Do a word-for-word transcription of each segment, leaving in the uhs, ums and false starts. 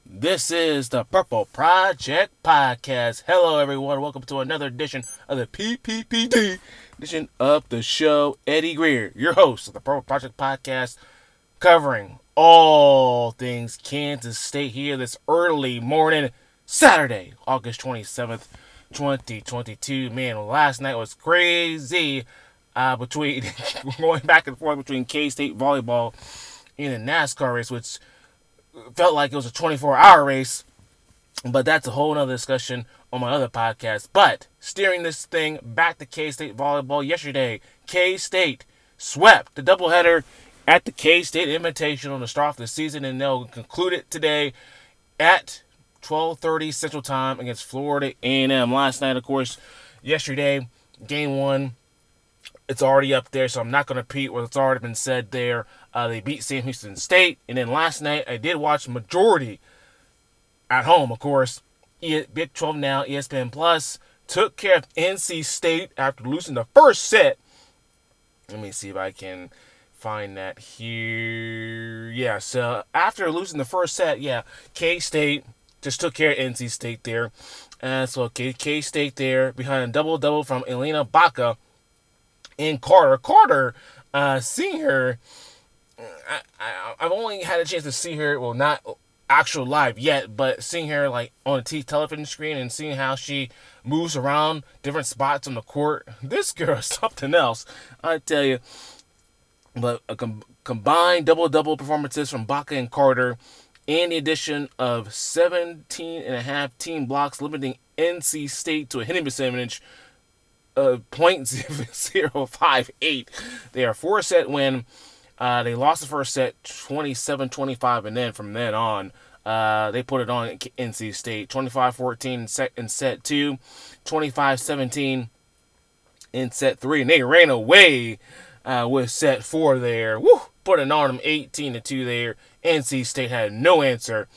This is the Purple Project Podcast. Hello, everyone. Welcome to another edition of the P P P D edition of the show. Eddie Greer, your host of the Purple Project Podcast, covering all things Kansas State here this early morning, Saturday, August twenty-seventh, twenty twenty-two. Man, last night was crazy uh, between going back and forth between K-State volleyball and the NASCAR race, which felt like it was a twenty-four hour race, but that's a whole nother discussion on my other podcast. But steering this thing back to K-State volleyball yesterday, K-State swept the doubleheader at the K-State Invitational to start off the season, and they'll conclude it today at twelve thirty Central Time against Florida A and M. Last night, of course, yesterday, game one, it's already up there, so I'm not going to repeat what's already been said there. Uh, they beat Sam Houston State. And then last night, I did watch majority at home, of course. Big twelve Now, E S P N Plus, took care of N C State after losing the first set. Let me see if I can find that here. Yeah, so after losing the first set, yeah, K-State just took care of N C State there. And so K-State there behind a double-double from Elena Baca and Carter. Carter, uh, seeing her, I, I, I've only had a chance to see her, well, not actual live yet, but seeing her like on a t- television screen and seeing how she moves around different spots on the court, this girl is something else, I tell you. But a com- combined double-double performances from Baca and Carter, and the addition of seventeen and a half team blocks, limiting N C State to a hitting percentage Uh, point zero five eight. They are four set win. Uh, they lost the first set twenty-seven twenty-five, and then from then on, uh, they put it on N C State twenty-five fourteen in set, in set two, twenty-five seventeen in set three, and they ran away uh, with set four there. Woo! Put it on them eighteen to two there. N C State had no answer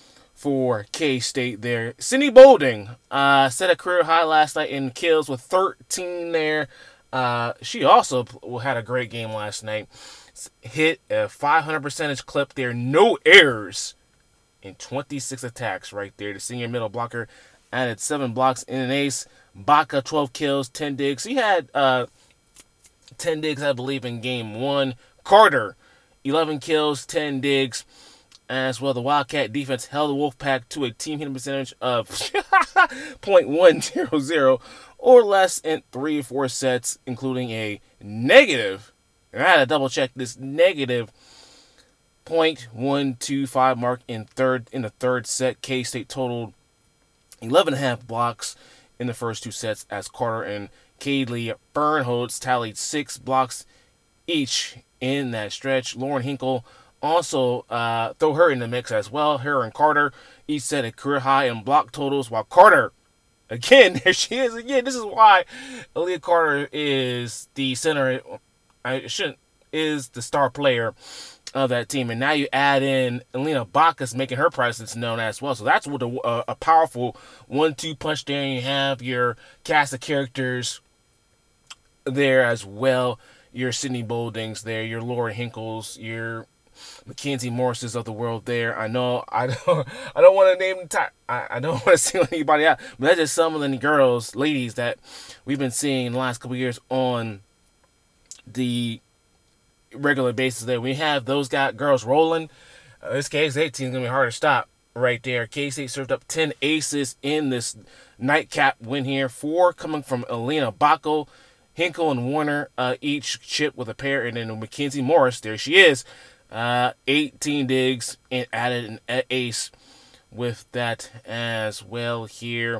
for K-State there. Cindy Bolding uh, set a career high last night in kills with thirteen there. Uh, she also had a great game last night. Hit a five hundred percentage clip there. No errors in twenty-six attacks right there. The senior middle blocker added seven blocks in an ace. Baca, twelve kills, ten digs. He had uh, ten digs, I believe, in game one. Carter, eleven kills, ten digs. As well, the Wildcat defense held the Wolfpack to a team hitting percentage of point one zero zero or less in three or four sets, including a negative, and I had to double check this, negative point one two five mark in third in the third set. K-State totaled eleven and a half blocks in the first two sets, as Carter and Kaylee Bernholtz tallied six blocks each in that stretch. Lauren Hinkle also uh, throw her in the mix as well. Her and Carter each set a career high in block totals, while Carter, again, there she is again. This is why Aaliyah Carter is the center. I shouldn't is the star player of that team, and now you add in Elena Bacchus making her presence known as well. So that's what a, a, a powerful one-two punch there. And you have your cast of characters there as well. Your Sydney Boldings there, your Laura Hinkles, your Mackenzie Morrises of the world there. I know I don't I don't want to name the top, I, I don't want to single anybody out, but that's just some of the girls, ladies that we've been seeing in the last couple of years on the regular basis there. We have those got girls rolling. Uh, this K State team is going to be hard to stop right there. K-State served up ten aces in this nightcap win here. Four coming from Elena Bacco. Hinkle and Warner uh, each chip with a pair, and then Mackenzie Morris, there she is. Uh, eighteen digs and added an ace with that as well here.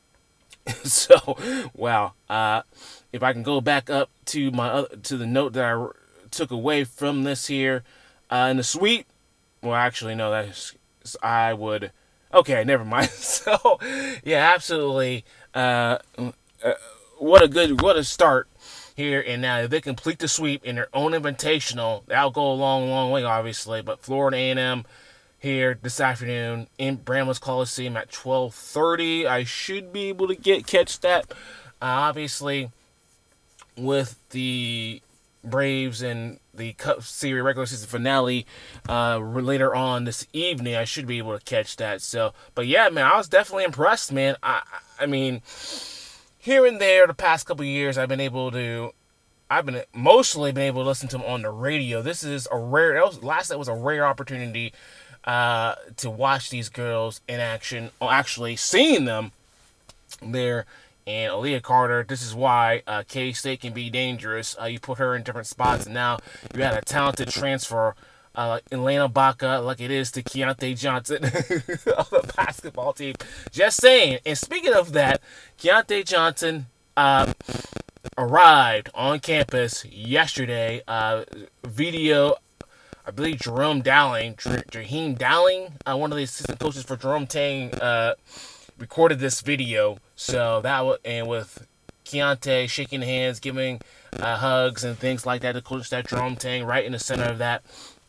So, wow. Uh, if I can go back up to my other, to the note that I took away from this here, uh, in the sweep. Well, actually, no, that's I would. Okay, never mind. So, yeah, absolutely. Uh, uh, what a good, what a start here. And now if they complete the sweep in their own invitational, that'll go a long, long way, obviously. But Florida A and M here this afternoon in Bramlage Coliseum at twelve thirty. I should be able to get catch that. Uh, obviously, with the Braves and the Cup Series regular season finale uh, later on this evening. I should be able to catch that. So, but yeah, man, I was definitely impressed, man. I, I mean, here and there, the past couple of years, I've been able to, I've been mostly been able to listen to them on the radio. This is a rare. That was, last night was a rare opportunity uh, to watch these girls in action. Or actually, seeing them there. And Aaliyah Carter, this is why uh, K-State can be dangerous. Uh, you put her in different spots, and now you had a talented transfer, uh, like Elena Baca, like it is to Keontae Johnson of the basketball team. Just saying. And speaking of that, Keontae Johnson uh, arrived on campus yesterday. Uh, video, I believe Jerome Dowling, Jaheim Dowling, uh, one of the assistant coaches for Jerome Tang, uh, recorded this video. So that was, and with Keontae shaking hands, giving uh, hugs and things like that, the coach that Jerome Tang right in the center of that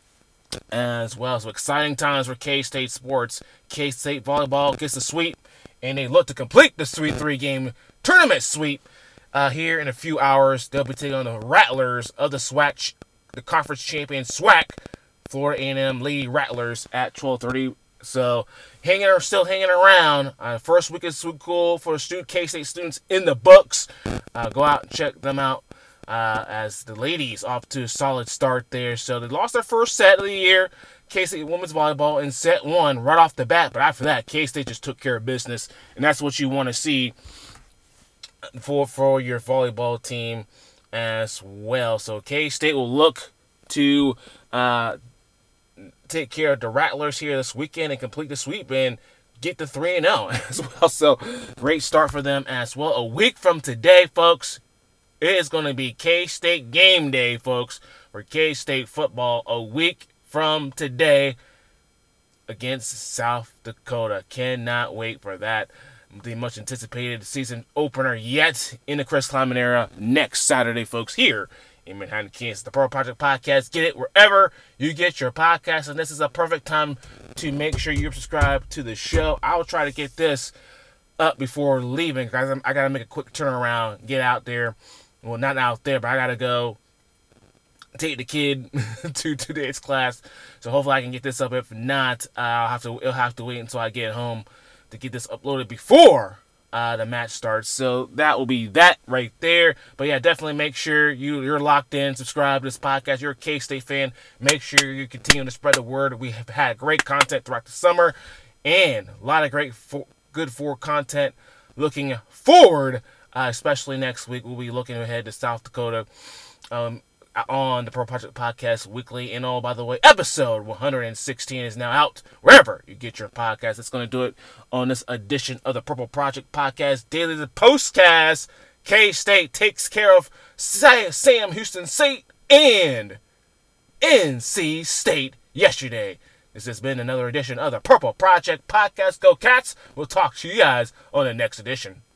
as well. So exciting times for K-State sports. K-State volleyball gets the sweep, and they look to complete the Sweet Three game tournament sweep uh, here in a few hours. They'll be taking on the Rattlers of the SWAC, the conference champion SWAC, Florida A and M Lady Rattlers at twelve thirty. So, hanging or still hanging around. Uh, first week is super cool for student K-State students in the books. Uh, go out and check them out uh, as the ladies off to a solid start there. So, they lost their first set of the year, K-State women's volleyball, in set one right off the bat. But after that, K-State just took care of business. And that's what you want to see for, for your volleyball team as well. So, K-State will look to Uh, take care of the Rattlers here this weekend and complete the sweep and get the three and oh as well. So, great start for them as well. A week from today, folks, it is going to be K-State game day, folks, for K-State football. A week from today against South Dakota. Cannot wait for that. The much anticipated season opener yet in the Chris Klieman era next Saturday, folks, here in Manhattan, Kansas. The Pro Project Podcast. Get it wherever you get your podcast. And this is a perfect time to make sure you're subscribed to the show. I'll try to get this up before leaving, guys. I got to make a quick turnaround, get out there. Well, not out there, but I got to go take the kid to today's class. So hopefully I can get this up. If not, uh, I'll have to, it'll have to wait until I get home to get this uploaded before Uh, the match starts. So that will be that right there. But yeah, definitely make sure you, you're locked in, subscribe to this podcast. You're a K-State fan. Make sure you continue to spread the word. We have had great content throughout the summer and a lot of great, for, good for content looking forward, uh, especially next week. We'll be looking ahead to South Dakota um, on the Pro Project Podcast weekly. And oh, by the way, episode one hundred sixteen is now out wherever you get your podcast. It's going to do it on this edition of the Purple Project Podcast Daily, the postcast. K-State takes care of Sam Houston State and N C State yesterday. This has been another edition of the Purple Project Podcast. Go Cats! We'll talk to you guys on the next edition.